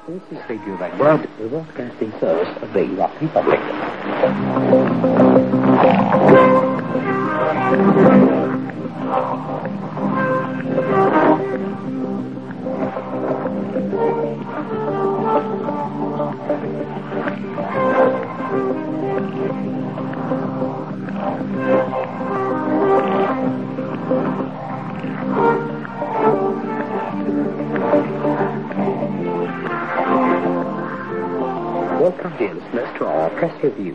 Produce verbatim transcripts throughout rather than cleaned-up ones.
This is Radio Baghdad, the broadcasting service of the Iraq Republic. Welcome, dear listeners, to our press review.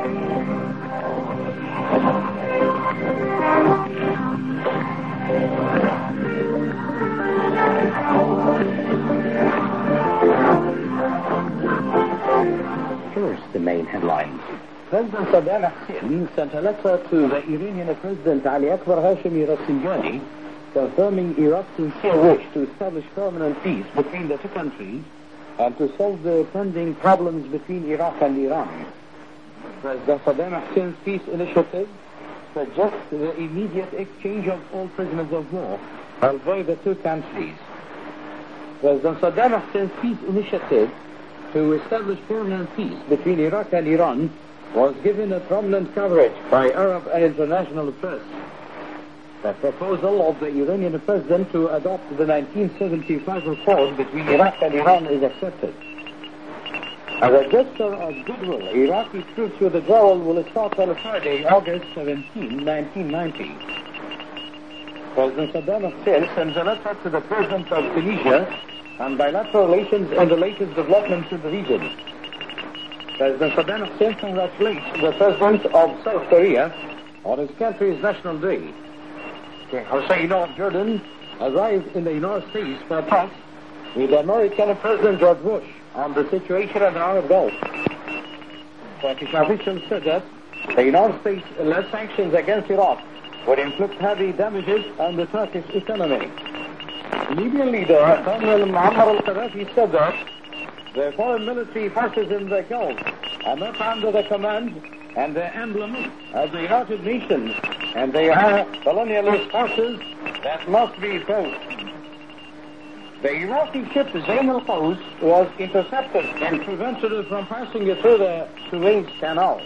First, the main headlines. President Saddam Hussein sent a letter to the Iranian President Ali Akbar Hashemi Rafsanjani confirming Iraq's sincere wish to establish permanent peace between the two countries and to solve the pending problems between Iraq and Iran. President Saddam Hussein's peace initiative suggests the immediate exchange of all prisoners of war held by the two countries. President Saddam Hussein's peace initiative to establish permanent peace between Iraq and Iran was given a prominent coverage by Arab and international press. The proposal of the Iranian president to adopt the nineteen seventy-five accord between Iraq and Iran is accepted. As a gesture of goodwill, Iraqi troops withdrawal will start on Friday, August seventeenth, nineteen ninety. President Saddam Hussein sends a letter to the President of Tunisia on bilateral relations and the latest developments in the region. President Saddam Hussein congratulates the President of South Korea on his country's National Day. King Hussein of Jordan arrived in the United States for talks with American President George Bush on the situation in the Arab Gulf. Turkish officials said that the United States led sanctions against Iraq would inflict heavy damages on the Turkish economy. Libyan leader Colonel Muammar al-Gaddafi said that the foreign military forces in the Gulf are not under the command and the emblem of the United Nations, and they are colonialist forces that must be opposed. The Iraqi ship Zain al-Qaus was intercepted and prevented from passing through the Suez Canal.